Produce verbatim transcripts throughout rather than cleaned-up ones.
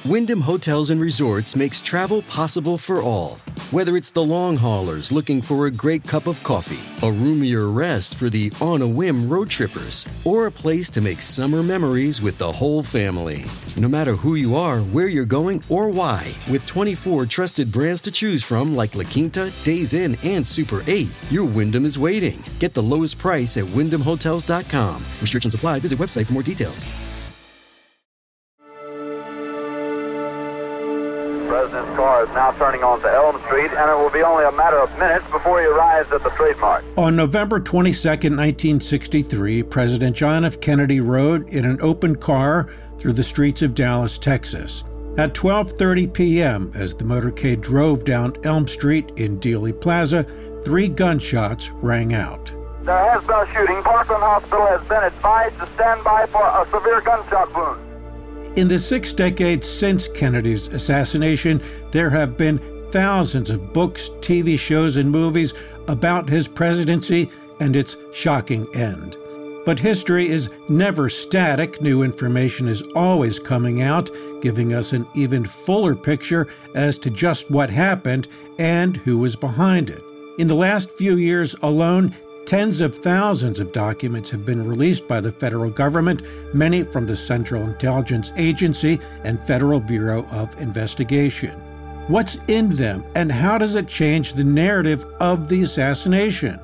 Wyndham Hotels and Resorts makes travel possible for all. Whether it's the long haulers looking for a great cup of coffee, a roomier rest for the on-a-whim road trippers, or a place to make summer memories with the whole family. No matter who you are, where you're going, or why, with twenty-four trusted brands to choose from like La Quinta, Days Inn, and Super eight, your Wyndham is waiting. Get the lowest price at wyndham hotels dot com. Restrictions apply. Visit website for more details. The President's car is now turning onto Elm Street, and it will be only a matter of minutes before he arrives at the trademark. On November twenty-second, nineteen sixty-three, President John F. Kennedy rode in an open car through the streets of Dallas, Texas. At twelve thirty p.m., as the motorcade drove down Elm Street in Dealey Plaza, three gunshots rang out. There has been a shooting. Parkland Hospital has been advised to stand by for a severe gunshot wound. In the six decades since Kennedy's assassination, there have been thousands of books, T V shows, and movies about his presidency and its shocking end. But history is never static. New information is always coming out, giving us an even fuller picture as to just what happened and who was behind it. In the last few years alone, tens of thousands of documents have been released by the federal government, many from the Central Intelligence Agency and Federal Bureau of Investigation. What's in them, and how does it change the narrative of the assassination?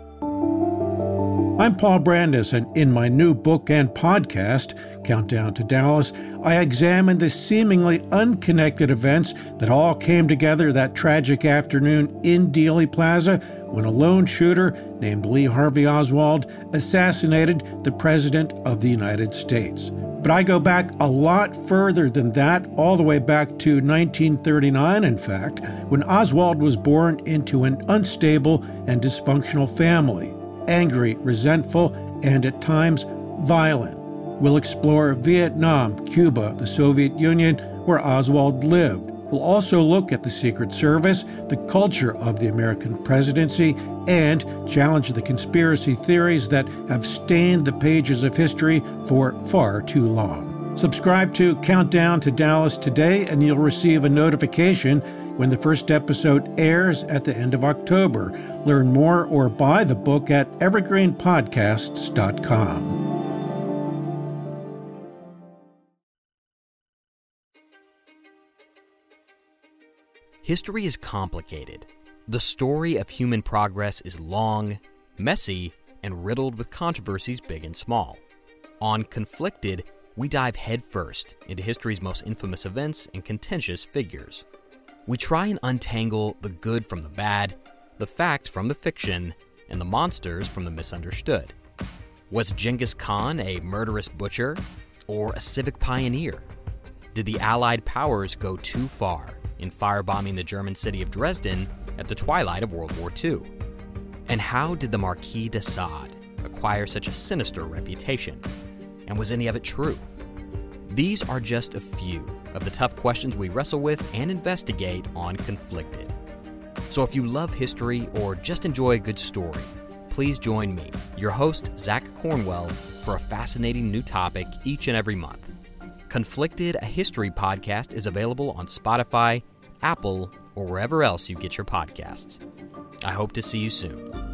I'm Paul Brandus, and in my new book and podcast, Countdown to Dallas, I examine the seemingly unconnected events that all came together that tragic afternoon in Dealey Plaza when a lone shooter named Lee Harvey Oswald assassinated the President of the United States. But I go back a lot further than that, all the way back to nineteen thirty-nine, in fact, when Oswald was born into an unstable and dysfunctional family, angry, resentful, and at times violent. We'll explore Vietnam, Cuba, the Soviet Union, where Oswald lived. We'll also look at the Secret Service, the culture of the American presidency, and challenge the conspiracy theories that have stained the pages of history for far too long. Subscribe to Countdown to Dallas today, and you'll receive a notification when the first episode airs at the end of October. Learn more or buy the book at evergreen podcasts dot com. History is complicated. The story of human progress is long, messy, and riddled with controversies big and small. On Conflicted, we dive headfirst into history's most infamous events and contentious figures. We try and untangle the good from the bad, the fact from the fiction, and the monsters from the misunderstood. Was Genghis Khan a murderous butcher or a civic pioneer? Did the Allied powers go too far in firebombing the German city of Dresden at the twilight of World War Two? And how did the Marquis de Sade acquire such a sinister reputation? And was any of it true? These are just a few of the tough questions we wrestle with and investigate on Conflicted. So if you love history or just enjoy a good story, please join me, your host, Zach Cornwell, for a fascinating new topic each and every month. Conflicted, a history podcast, is available on Spotify, Apple, or wherever else you get your podcasts. I hope to see you soon.